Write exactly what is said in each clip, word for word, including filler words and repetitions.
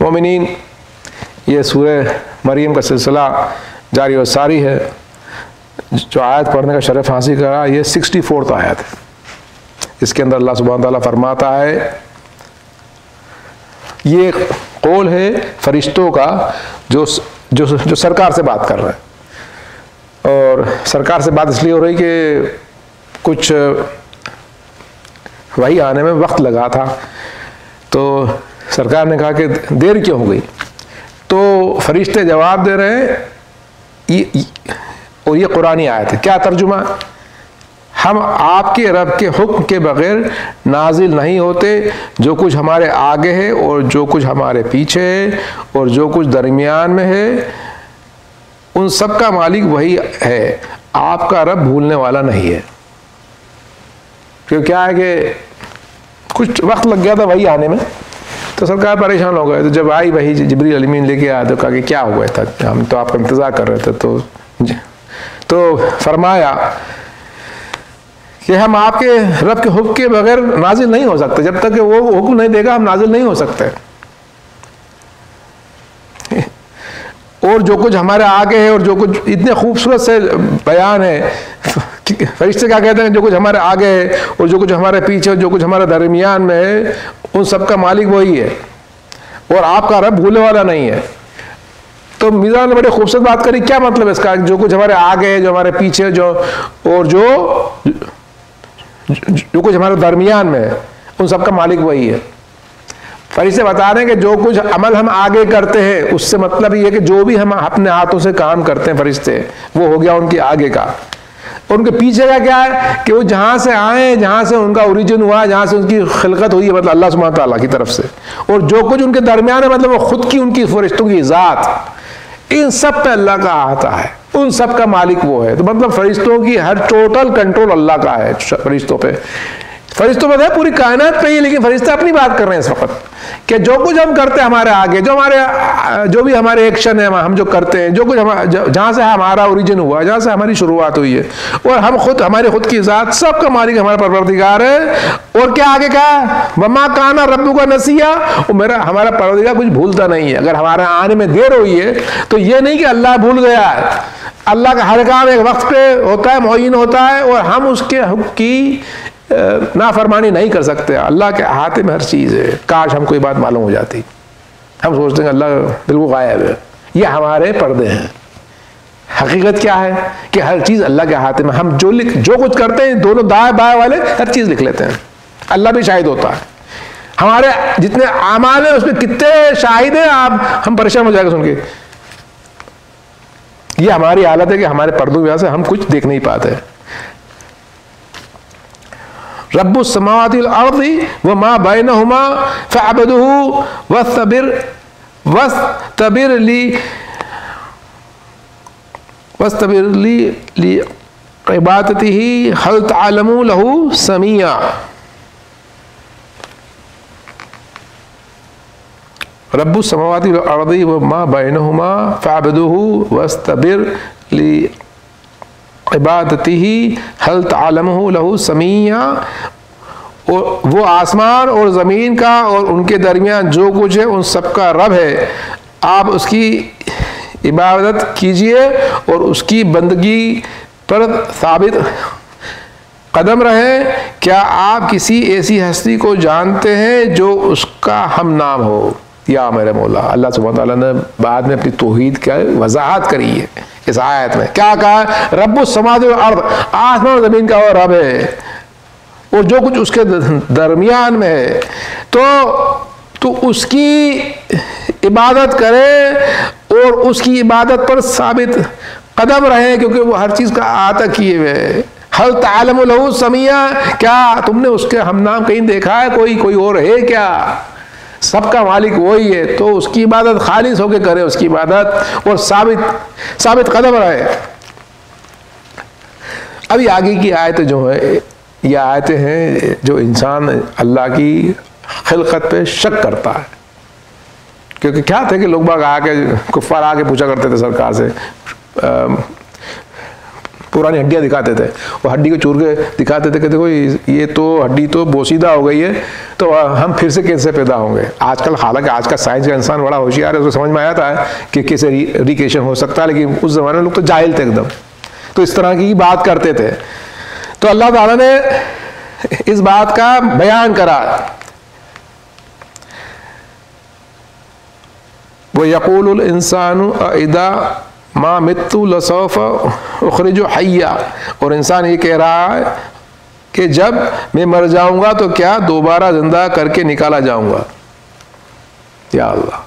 मोमिनीन, ये सूरह मरियम का सिलसिला जारी व सारी है। जो आयत पढ़ने का शरफ हासिल करा ये सिक्सटी फोर्थ आयत है। इसके अंदर अल्लाह सुब्हानहू तआला फरमाता है, ये कौल है फरिश्तों का जो जो जो सरकार से बात कर रहे हैं। और सरकार से बात इसलिए हो रही कि कुछ वही आने में वक्त लगा था, तो सरकार ने कहा कि देर क्यों हो गई। तो फरिश्ते जवाब दे रहे हैं, ये और ये कुरानी आयत है। क्या तर्जुमा? हम आपके रब के हुक्म के बगैर नाजिल नहीं होते। जो कुछ हमारे आगे है और जो कुछ हमारे पीछे है और जो कुछ दरमियान में है, उन सब का मालिक वही है। आपका रब भूलने वाला नहीं है। क्यों क्या है कि कुछ वक्त लग गया था वही आने में, तो सरकार परेशान हो गए। तो जब आई वही जिब्रील अमीन लेके आया तो कहा कि क्या हुआ था, हम तो आपका इंतज़ार कर रहे थे। तो तो फरमाया कि हम आपके रब के हुक्म के बगैर नाजिल नहीं हो सकते। जब तक कि वो हुक्म नहीं देगा हम नाजिल नहीं हो सकते। और जो कुछ हमारे आगे है और जो कुछ, इतने खूबसूरत से बयान है। फरिश्ते क्या कहते हैं? जो कुछ हमारे आगे है और जो कुछ हमारे पीछे और जो कुछ हमारे दरमियान में है, उन सब का मालिक वही है और आपका रब भूलने वाला नहीं है। तो मीज़ान ने बड़ी खूबसूरत बात करी। क्या मतलब है इसका? जो कुछ हमारे आगे है, जो हमारे पीछे है, जो और जो जो कुछ हमारे दरमियान में है, उन सब का मालिक वही है। फरिश्ते बता रहे हैं कि जो कुछ अमल हम आगे करते हैं, उससे मतलब ये है कि जो भी हम अपने हाथों से काम करते हैं फरिश्ते, वो हो गया उनके आगे का। उनके पीछे का क्या है कि वो जहाँ से आए, जहाँ से उनका ओरिजिन हुआ, जहाँ से उनकी खिलकत हुई है, मतलब अल्लाह सुब्हानहू तआला की तरफ से। और जो कुछ उनके दरमियान है, मतलब वो खुद की, उनकी फरिश्तों की ज़ात, इन सब पे अल्लाह का आता है। उन सब का मालिक वो है। तो मतलब फरिश्तों की हर टोटल कंट्रोल अल्लाह का है फरिश्तों पे। फरिश्तों पर है, पूरी कायनात पे ही, लेकिन फरिश्ते अपनी बात कर रहे हैं इस वक्त कि जो कुछ हम करते हैं हमारे आगे, जो हमारे जो भी हमारे एक्शन है, हम जो करते हैं, जो कुछ हम जहाँ से हमारा ओरिजिन हुआ, जहाँ से हमारी शुरुआत हुई है, और हम खुद, हमारे खुद की ज़ात, सबका मालिक हमारा परवरदिगार है। और क्या आगे कहा? वमा काना रब्बुका नसिया, और मेरा हमारा परवरदिगार कुछ भूलता नहीं है। अगर हमारे आने में देर हुई है तो ये नहीं कि अल्लाह भूल गया है। अल्लाह का हर काम एक वक्त पे होता है, मुअय्यन होता है, और हम उसके हुक्म की नाफरमानी नहीं कर सकते। अल्लाह के हाथे में हर चीज़ है। काश हमको ये बात मालूम हो जाती। हम सोचते हैं अल्लाह बिल्कुल गायब है। ये हमारे पर्दे हैं। हकीकत क्या है कि हर चीज़ अल्लाह के हाथे में। हम जो लिख जो कुछ करते हैं, दोनों दाएं बाएं वाले हर चीज़ लिख लेते हैं। अल्लाह भी शाहिद होता है। हमारे जितने आमाल हैं उसमें कितने शाहिद हैं, आप हम परेशान हो जाएगा सुन के। ये हमारी हालत है कि हमारे पर्दों की वजह से हम कुछ देख नहीं पाते। रब्बुस समावाति वल अर्दी व मा बैनहुमा फअबुदहु वस्तबिर वस्तबिर ली वस्तबिर ली ली इबादतिही हल तअलमु लहु समिया। रब्बुस समावाति वल अर्दी व मा बैनहुमा फअबुदहु वस्तबिर ली इबादतिही हल तअलमु लहु समिया। और वो आसमान और ज़मीन का और उनके दरमियान जो कुछ है उन सब का रब है। आप उसकी इबादत कीजिए और उसकी बंदगी पर साबित कदम रहें। क्या आप किसी ऐसी हस्ती को जानते हैं जो उसका हम नाम हो? या मेरे मौला, अल्लाह सुब्हानहू तआला ने बाद में अपनी तौहीद की वजाहत करी है इस आयत में। क्या कहा? रब्बुस समावाति वल अर्द, आसमान और ज़मीन का वो रब है और जो कुछ उसके दरमियान में है, तो तो उसकी इबादत करें और उसकी इबादत पर साबित कदम रहे, क्योंकि वो हर चीज़ का आता किए हुए है। हल तअलमु लहु समिया, क्या तुमने उसके हम नाम कहीं देखा है? कोई कोई और है क्या? सबका मालिक वही है। तो उसकी इबादत खालिस होकर करे, उसकी इबादत, और साबित साबित कदम रहे। अभी आगे की आयतें जो है, ये आयतें हैं जो इंसान अल्लाह की खिलकत पे शक करता है। क्योंकि क्या थे कि लोग बाग आके, कुफ्फार आके पूछा करते थे सरकार से, पुरानी हड्डियाँ दिखाते थे, वो हड्डी को चूर के दिखाते थे कि देखो ये तो हड्डी तो बोसीदा हो गई है, तो हम फिर से कैसे पैदा होंगे। आजकल हालांकि आज का साइंस का इंसान बड़ा होशियार है, उसको समझ में आता है कि कैसे रिक्रिएशन हो सकता है, लेकिन उस ज़माने में लोग तो जाहिल थे एकदम, तो इस तरह की बात करते थे। तो अल्लाह ताला ने इस बात का बयान करा, वो यक़ूलुल इंसानु अइदा मा मित्तु लसौफ उखरिजु हय्या, और इंसान ये कह रहा है कि जब मैं मर जाऊंगा तो क्या दोबारा जिंदा करके निकाला जाऊंगा। या अल्लाह,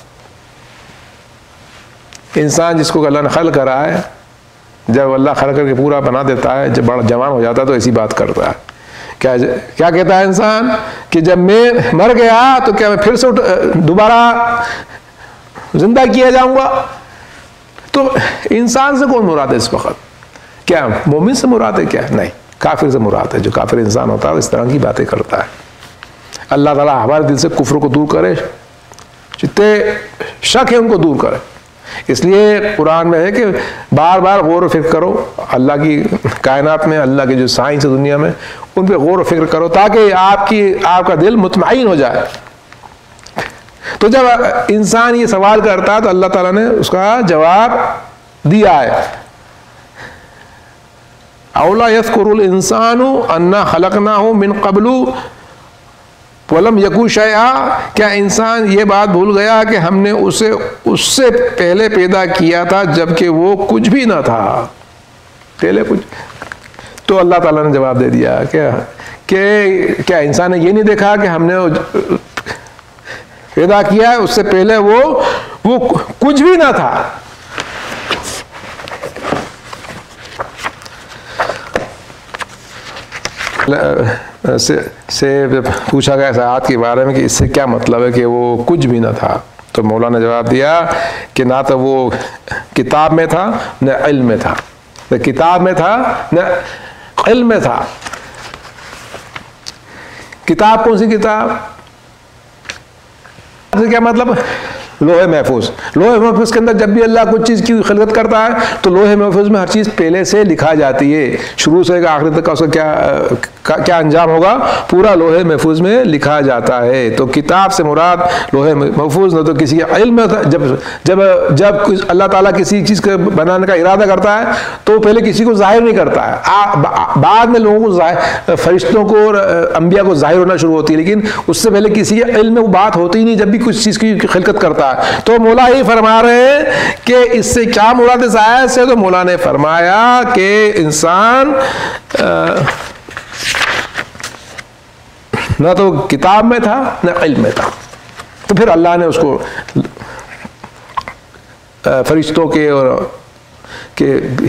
इंसान जिसको अल्लाह ने खल करा है, जब अल्लाह खल करके पूरा बना देता है, जब बड़ा जवान हो जाता है तो ऐसी बात करता है। क्या क्या कहता है इंसान कि जब मैं मर गया तो क्या मैं फिर से दोबारा जिंदा किया जाऊंगा। तो इंसान से कौन मुराद है इस वक्त? क्या मोमिन से मुराद है? क्या नहीं, काफिर से मुराद है। जो काफिर इंसान होता है इस तरह की बातें करता है। अल्लाह ताला हमारे दिल से कुफ्र को दूर करे, जितने शक है उनको दूर करे। इसलिए कुरान में है कि बार बार गौर व फिक्र करो अल्लाह की कायनात में, अल्लाह की जो साइंस है दुनिया में, उन पर गौर व फिक्र करो ताकि आपकी आपका दिल मुतमईन हो जाए। तो जब इंसान ये सवाल करता है तो अल्लाह ताला ने उसका जवाब दिया है, औला यज़कुरुल इंसानु अन्ना खलक़नाहु मिन क़ब्लु वलम यकू शैआ, क्या इंसान ये बात भूल गया कि हमने उसे उससे पहले पैदा किया था जबकि वो कुछ भी ना था, पहले कुछ। तो अल्लाह ताला ने जवाब दे दिया क्या कि क्या इंसान ने ये नहीं देखा कि हमने पैदा किया है, उससे पहले वो वो कुछ भी ना था। से, से पूछा गया साथ के बारे में कि इससे क्या मतलब है कि वो कुछ भी ना था। तो मौला ने जवाब दिया कि ना तो वो किताब में था न इल्म में था, न किताब में था न इल्म में था। किताब कौन सी किताब? क्या मतलब? लोहे महफूज। लोहे महफूज के अंदर जब भी अल्लाह कुछ चीज़ की खिलकत करता है तो लोहे महफूज में हर चीज़ पहले से लिखा जाती है, शुरू से आखिर तक का उसका क्या का, क्या अंजाम होगा पूरा लोहे महफूज में लिखा जाता है। तो किताब से मुराद लोहे महफूज, न तो किसी के इल्म में। जब जब जब अल्लाह ताला किसी चीज़ को बनाने का इरादा करता है तो पहले किसी को जाहिर नहीं करता है, आ, बा, बाद में लोगों को, फरिश्तों को और अंबिया को जाहिर होना शुरू होती है, लेकिन उससे पहले किसी के इल्म में वो बात होती ही नहीं जब भी कुछ चीज़ की खिलकत करता है। तो मौला ही फरमा रहे हैं कि इससे क्या मुराद इस आयत से? तो मौला ने फरमाया कि इंसान न तो किताब में था न इल्म में था। तो फिर अल्लाह ने उसको फरिश्तों के और के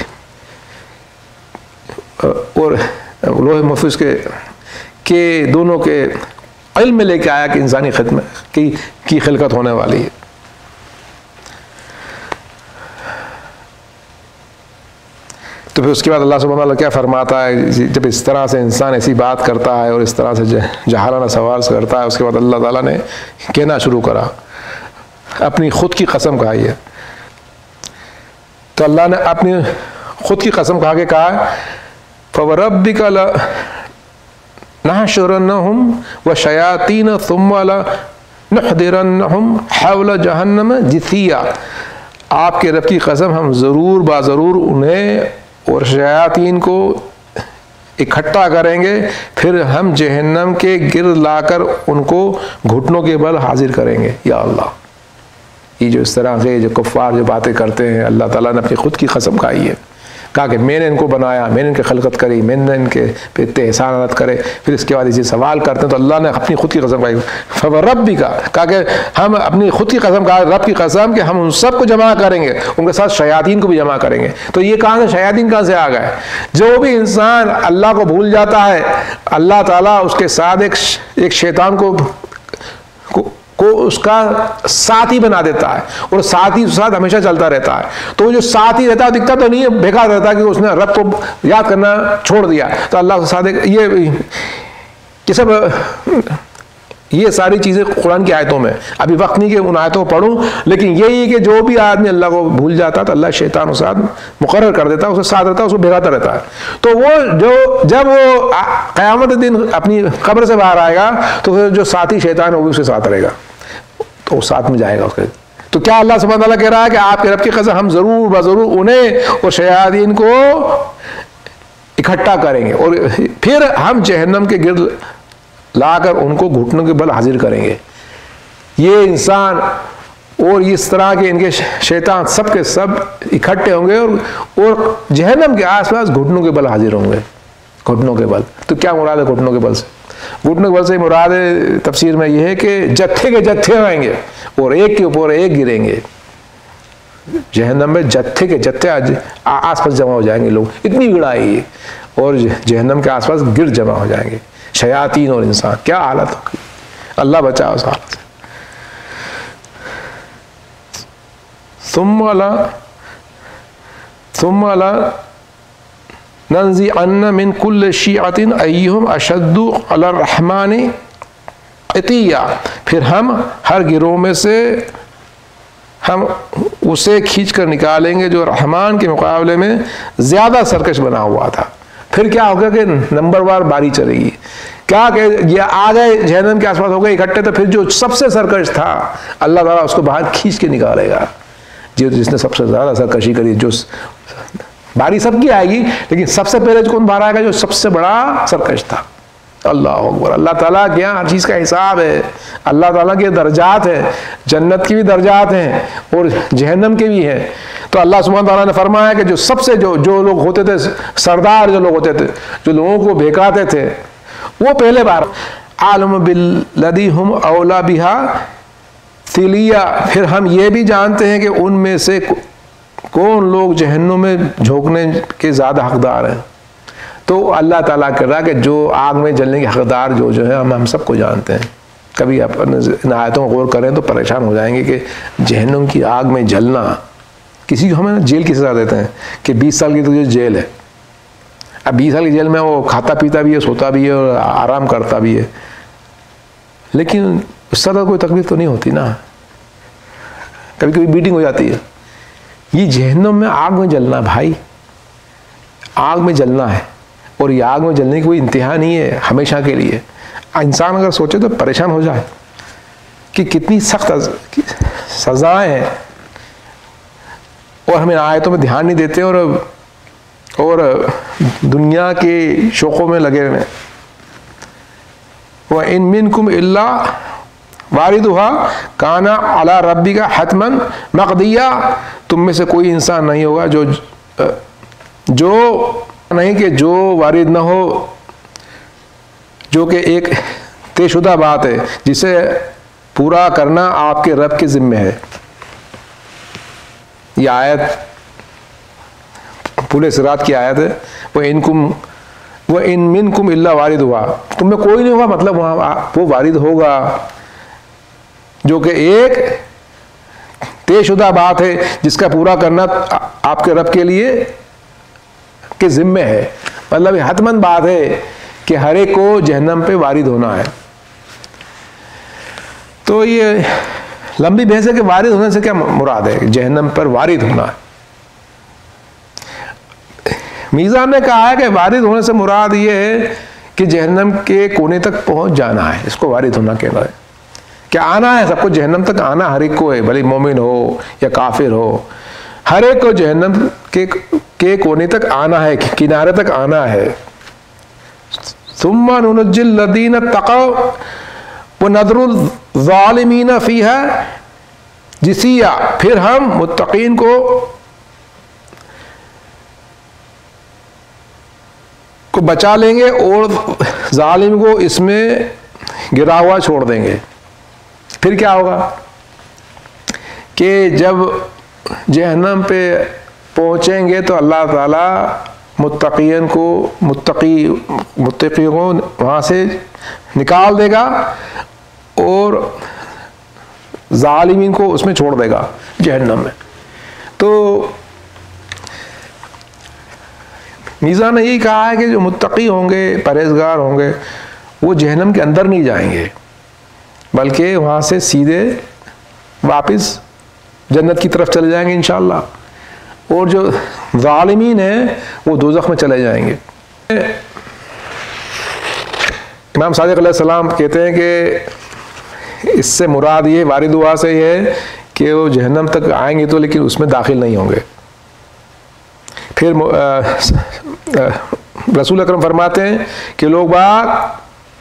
और लोहे महफूज के के दोनों के इल्म में लेके आया कि इंसानी खिदमत की की खिलकत होने वाली है। तो फिर उसके बाद अल्लाह सुब्हानहू व तआला क्या फरमाता है, जब इस तरह से इंसान ऐसी बात करता है और इस तरह से जहालाना सवाल करता है, उसके बाद अल्लाह ताला ने कहना शुरू करा, अपनी खुद की कसम खाई है। तो अल्लाह ने अपनी खुद की कसम खा के कहा, फवरब्बिका नहशुरन्नहुम व शयातीन सुम्मा लनहदिरन्नहुम हौला जहन्नम जिथिया। आपके रब की कसम, हम ज़रूर बाज़रूर उन्हें और शयातीन को इकट्ठा करेंगे, फिर हम जहन्नम के गिर्द लाकर उनको घुटनों के बल हाजिर करेंगे। या अल्लाह, ये जो इस तरह से जो कुफ़ार जो बातें करते हैं, अल्लाह ताला ने अपनी खुद की कसम खाई है, कहा कि मैंने इनको बनाया, मैंने इनकी खलकत करी, मैंने इनके पे एहसानात करे। फिर इसके बाद इसे सवाल करते हैं तो अल्लाह ने अपनी खुद की कसम खाई, फवरब्बिका, कहा कि हम अपनी खुद की कसम, कहा रब की कसम कि हम उन सबको जमा करेंगे, उनके साथ शयातीन को भी जमा करेंगे। तो ये कहाँ से शयातीन कहाँ से आ गए? जो भी इंसान अल्लाह को भूल जाता है, अल्लाह ताला उसके साथ एक एक शैतान को को उसका साथी बना देता है और साथी उसके साथ हमेशा चलता रहता है। तो वो जो साथी रहता है दिखता तो नहीं है, बेकार रहता है कि उसने रब को याद करना छोड़ दिया। तो अल्लाह के साथ एक ये ये सब ये सारी चीज़ें कुरान की आयतों में, अभी वक्त नहीं कि उन आयतों को पढ़ूं, लेकिन यही है कि जो भी आदमी अल्लाह को भूल जाता है तो अल्लाह शैतान उसके साथ मुकर्रर कर देता है, उसके साथ रहता है, उसको भिगाता रहता है। तो वो जो जब वो क़यामत के दिन अपनी कब्र से बाहर आएगा तो फिर जो साथी शैतान है वो भी उसके साथ रहेगा, तो साथ में जाएगा उसके। तो क्या अल्लाह सुब्हानहू तआला कह रहा है कि आपके रब की कसम हम ज़रूर बज़रूर उन्हें और शयातीन को इकट्ठा करेंगे और फिर हम जहन्नम के गिर्द लाकर उनको घुटनों के बल हाजिर करेंगे। ये इंसान और इस तरह के इनके शैतान सब के सब इकट्ठे होंगे और और जहन्नम के आसपास घुटनों के बल हाजिर होंगे, घुटनों के बल। तो क्या मुराद है घुटनों के बल से? घुटनों के बल से मुराद है तफसीर में यह है कि जत्थे के जत्थे आएंगे और एक के ऊपर एक गिरेंगे। जहन्नम में जत्थे के जत्थे आसपास जमा हो जाएंगे लोग, इतनी भीड़ आएगी और जहन्नम के आसपास गिर जमा हो जाएंगे शयातीन और इंसान। क्या हालत होगी, अल्लाह बचाओ उस हालत से। सुम्मा सुम्मा नंज़ी अन्ना मिन कुल्ल शिअतिन अय्युहुम अशद्दु अला रहमानी इतिया, फिर हम हर गिरोह में से हम उसे खींच कर निकालेंगे जो रहमान के मुकाबले में ज़्यादा सरकश बना हुआ था। फिर क्या होगा कि नंबर वार बारी चलेगी। क्या कि ये आ गए जहन्नम के आसपास हो गए इकट्ठे, तो फिर जो सबसे सरकश था अल्लाह ताला उसको बाहर खींच के निकालेगा। जो जिसने सबसे ज़्यादा सरकशी करी, जो बारी सबकी आएगी लेकिन सबसे पहले कौन बाहर आएगा? जो सबसे बड़ा सरकश था। अल्लाह अकबर। अल्लाह ताला के यहाँ हर चीज़ का हिसाब है, अल्लाह ताला के दर्जात हैं, जन्नत की भी दर्जात हैं और जहन्नम के भी हैं। तो अल्लाह सुब्हानहू तआला ने फरमाया कि जो सबसे जो जो लोग होते थे सरदार, जो लोग होते थे जो लोगों को बेकाते थे, वो पहले बार आलम बिल्लदी हुम औला बिहा तिलिया, फिर हम ये भी जानते हैं कि उनमें से कौन लोग जहन्नुम में झोंकने के ज़्यादा हकदार हैं। तो अल्लाह ताला कह रहा है कि जो आग में जलने के हकदार जो जो है हम हम सबको जानते हैं। कभी अपन इन आयतों को गौर करें तो परेशान हो जाएंगे कि जहन्नुम की आग में जलना, किसी को हमें जेल की सज़ा देते हैं कि बीस साल की तो जेल है। अब बीस साल की जेल में वो खाता पीता भी है, सोता भी है और आराम करता भी है, लेकिन उससे तो कोई तकलीफ तो नहीं होती ना। कभी कभी मीटिंग हो जाती है। ये जहन्नुम में आग में जलना, भाई आग में जलना है और ये आग में जलने की कोई इंतहा नहीं है हमेशा के लिए। इंसान अगर सोचे तो परेशान हो जाए कि कितनी सख्त सज़ाएं हैं और हमें आयतों में ध्यान नहीं देते और और दुनिया के शौक़ों में लगे हुए। व इन मिनकुम इल्ला वारिदुहा काना अला रब्बिका हतमन मक़दिया, तुम में से कोई इंसान नहीं होगा जो जो नहीं कि जो वारिद न हो, जो कि एक तयशुदा बात है जिसे पूरा करना आपके रब के ज़िम्मे है। यह आयत पूरे सिरात की आयत है। वो इनकुम वो इन मिनकुम इल्ला वारिद हुआ, तुम में कोई नहीं होगा, मतलब वहाँ वो वारिद होगा जो कि एक तयशुदा बात है जिसका पूरा करना आपके रब के लिए के ज़िम्मे है। मतलब हतमन बात है कि हर एक को जहन्नम पे वारिद होना है। तो ये लंबी बहस है कि वारिद होने से क्या मुराद है, जहन्नम पर वारिद होना है। मीज़ान ने कहा है कि वारिद होने से मुराद ये है कि जहन्नम के कोने तक पहुंच जाना है, इसको वारिद होना कहना है। क्या आना है, सबको जहन्नम तक आना हर एक को है, भले मोमिन हो या काफिर हो, हर एक को जहन्नम के के कोने तक आना है, किनारे तक आना है। सुम्मा नुनज्जिल लदीना तक़व व नदरुल ज़ालिमीना फ़ीहा जिसिया, फिर हम मुत्तक़ीन को को बचा लेंगे और जालिम को इसमें गिरा हुआ छोड़ देंगे। फिर क्या होगा कि जब जहन्नम पे पहुँचेंगे तो अल्लाह ताला मुत्तक़ीन को मुत्तक़ी मुत्तक़ी को वहाँ से निकाल देगा और ज़ालिमीन को उसमें छोड़ देगा जहन्नम में। तो मीज़ान ने यही कहा है कि जो मुत्तक़ी होंगे, परहेज़गार होंगे, वो जहन्नम के अंदर नहीं जाएंगे, बल्कि वहाँ से सीधे वापस जन्नत की तरफ चले जाएंगे इंशाअल्लाह। और जो ज़ालिमीन हैं वो दोज़ख में चले जाएंगे। इमाम सादिक़ अलैहिस्सलाम कहते हैं कि इससे मुराद ये वारिद दुआ से ये है कि वो जहन्नम तक आएंगे तो लेकिन उसमें दाखिल नहीं होंगे। फिर रसूल अकरम फरमाते हैं कि लोग बाग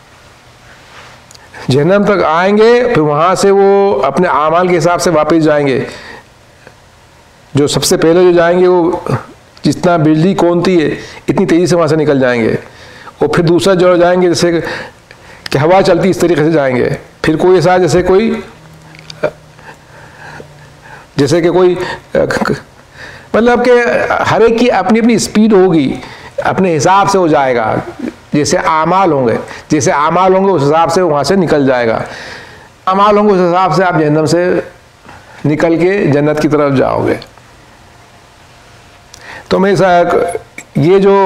जहन्नम तक आएंगे, फिर वहाँ से वो अपने आमाल के हिसाब से वापस जाएंगे। जो सबसे पहले जो जाएंगे वो जितना बिजली कौनती है इतनी तेज़ी से वहाँ से निकल जाएंगे। और फिर दूसरा जो जाएंगे जैसे कि हवा चलती इस तरीके से जाएंगे। फिर कोई ऐसा जैसे कोई जैसे कि कोई मतलब कि हर एक की अपनी अपनी स्पीड होगी, अपने हिसाब से हो जाएगा। जैसे आमाल होंगे जैसे आमाल होंगे उस हिसाब से वहाँ से निकल जाएगा। आमाल होंगे उस हिसाब से आप जहन्नम से निकल के जन्नत की तरफ जाओगे। तो मैं ये जो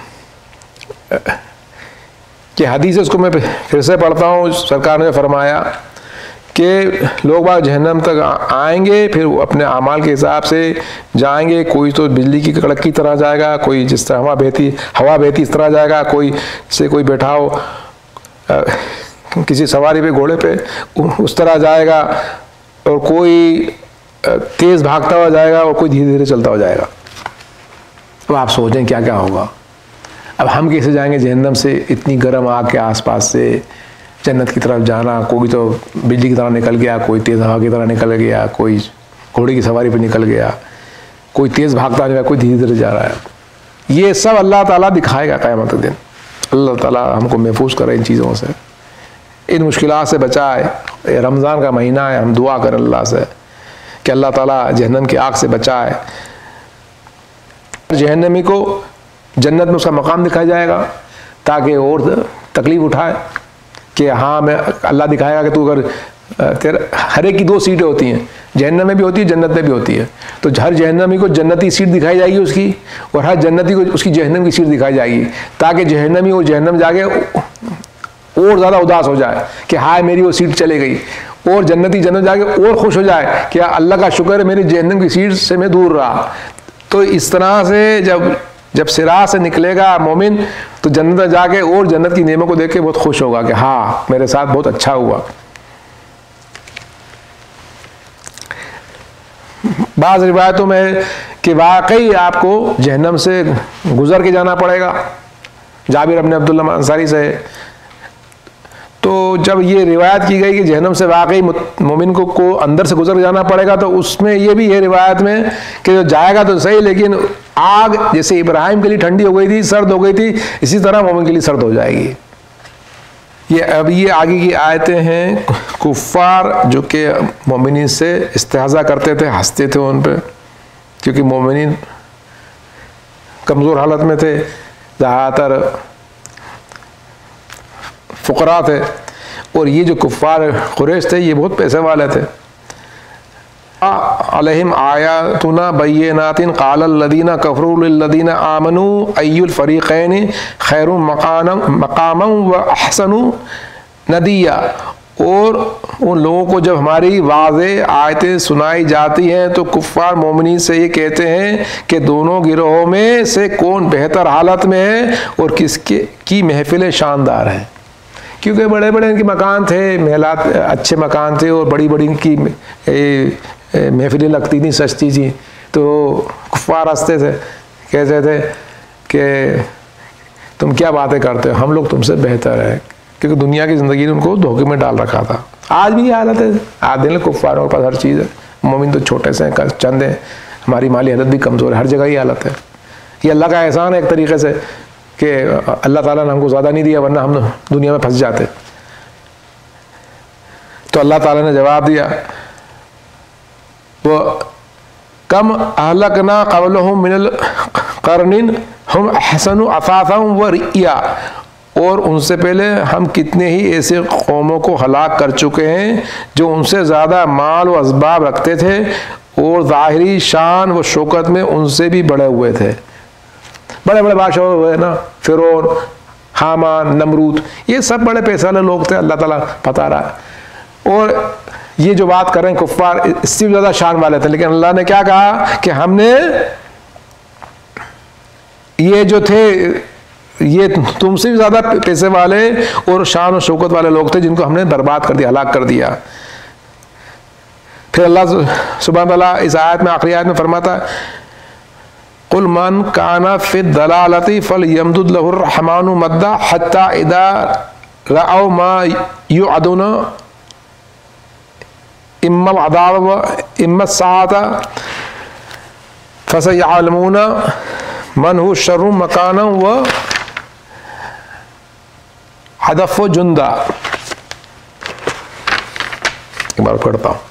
कि हदीस है उसको मैं फिर से पढ़ता हूँ। सरकार ने फरमाया कि लोग बाग जहन्नम तक आएंगे, फिर वो अपने अमाल के हिसाब से जाएंगे। कोई तो बिजली की कड़क की तरह जाएगा, कोई जिस तरह हवा बहती हवा बहती इस तरह जाएगा, कोई से कोई बैठा हो आ, किसी सवारी पे घोड़े पे उस तरह जाएगा, और कोई तेज़ भागता हुआ जाएगा और कोई धीरे धीरे चलता हुआ जाएगा। अब आप सोचें क्या क्या होगा। अब हम कैसे जाएंगे जहन्नम से, इतनी गर्म आग के आसपास से जन्नत की तरफ जाना। कोई तो बिजली की तरह निकल गया, कोई तेज़ हवा की तरह निकल गया, कोई घोड़े की सवारी पे निकल गया, कोई तेज़ भागता गया, कोई धीरे धीरे जा रहा है। ये सब अल्लाह ताला दिखाएगा क़यामत के दिन। अल्लाह ताला हमको महफूज करे इन चीज़ों से, इन मुश्किलात से बचाए। रमज़ान का महीना है, हम दुआ करें अल्लाह से कि अल्लाह ताला जहन्नम की आग से बचाए। जहन्नमी को जन्नत में उसका मकाम दिखाया जाएगा ताकि और तकलीफ़ उठाए कि हाँ मैं अल्लाह दिखाएगा कि तू अगर तेरा हर एक की दो सीटें होती हैं, जहन्नम में भी होती है, जन्नत में भी होती है। तो हर जहन्नमी को जन्नती सीट दिखाई जाएगी उसकी, और हर जन्नती को उसकी जहन्नम की सीट दिखाई जाएगी, ताकि जहन्नमी और जहन्नम जाके और ज़्यादा उदास हो जाए कि हाय मेरी वो सीट चले गई, और जन्नती जन्नत जाके और खुश हो जाए कि अल्लाह का शुक्र है मेरी जहन्नम की सीट से मैं दूर रहा। तो इस तरह से जब जब सिरा से निकलेगा मोमिन तो जन्नत में जाके और जन्नत की नेमत को देख के बहुत खुश होगा कि हाँ मेरे साथ बहुत अच्छा हुआ। बाज़ रिवायतों में कि वाकई आपको जहन्नम से गुजर के जाना पड़ेगा। जाबिर इब्न अब्दुल्लाह अंसारी से तो जब ये रिवायत की गई कि जहन्नम से वाकई मोमिन को, को अंदर से गुजर जाना पड़ेगा, तो उसमें ये भी है रिवायत में कि जो जाएगा तो सही, लेकिन आग जैसे इब्राहिम के लिए ठंडी हो गई थी, सर्द हो गई थी, इसी तरह मोमिन के लिए सर्द हो जाएगी। ये अब ये आगे की आयतें हैं। कुफ्फार जो कि मोमिनीन से इस्तेहज़ा करते थे, हंसते थे उन पर, क्योंकि मोमिनीन कमज़ोर हालत में थे, ज़्यादातर फ़ुक़रा थे, और ये जो कुफ़ार कुरैश थे ये बहुत पैसे वाले थे। अलैहिम आयातुना बय्यिनातिन क़ालल लदीना कफ़रू लिल्लदीना आमनू अय्युल फ़रीक़ैनि खैरुम मक़ानम मक़ामम व अहसनु नदिया। और उन लोगों को जब हमारी वाज़े आयतें सुनाई जाती हैं तो कुफ़ार मोमिनीन से ये कहते हैं कि दोनों गिरोहों में से कौन बेहतर हालत में है और किसके की महफ़िलें शानदार हैं। क्योंकि बड़े बड़े इनके मकान थे, महलात अच्छे मकान थे, और बड़ी बड़ी इनकी महफिलें लगती थी, सस्ती थी। तो कुफ़ार हंसते थे, कहते थे कि तुम क्या बातें करते हो, हम लोग तुमसे बेहतर है, क्योंकि दुनिया की ज़िंदगी ने उनको धोखे में डाल रखा था। आज भी ये हालत है, आज दिन कुफ़ारों के पास हर चीज़ है, मोमिन तो छोटे से हैं, चंद हैं, हमारी माली हालत भी कमज़ोर है, हर जगह ही हालत है। ये अल्लाह का एहसान है एक तरीके से कि अल्लाह ताला ने हमको ज़्यादा नहीं दिया, वरना हम दुनिया में फंस जाते। तो अल्लाह ताला ने जवाब दिया, वो कम अहलकना क़ब्लहुम मिनल क़रनिन हम अहसनु असासन व रिया। और उनसे पहले हम कितने ही ऐसे कौमों को हलाक कर चुके हैं जो उनसे ज़्यादा माल व असबाब रखते थे और ज़ाहिरी शान व शौकत में उनसे भी बड़े हुए थे। बड़े बड़े बादशाह हुए ना, फिरौन, हामान, नमरूद, ये सब बड़े पैसे वाले लोग थे, अल्लाह ताला बता रहा है। और ये जो बात कर रहे हैं कुफ्फार इससे भी ज़्यादा शान वाले थे, लेकिन अल्लाह ने क्या कहा कि हमने ये जो थे ये तुमसे भी ज़्यादा पैसे वाले और शान और शौकत वाले लोग थे जिनको हमने बर्बाद कर दिया, हलाक कर दिया। फिर अल्लाह सुब्हान तआला इस आयत में, आखिरी आयत में फरमाता है, कुल मन काना फि दलालती फल यमदुद लहु रहमानु मद्दा हत्ता इदा रअव मा युअदुना इम्मा अदाब व इम्मा साअता फसयअलमूना मन हु शर्रु मकाना व हदफ जुंदा। एक बार पढ़ता हूँ।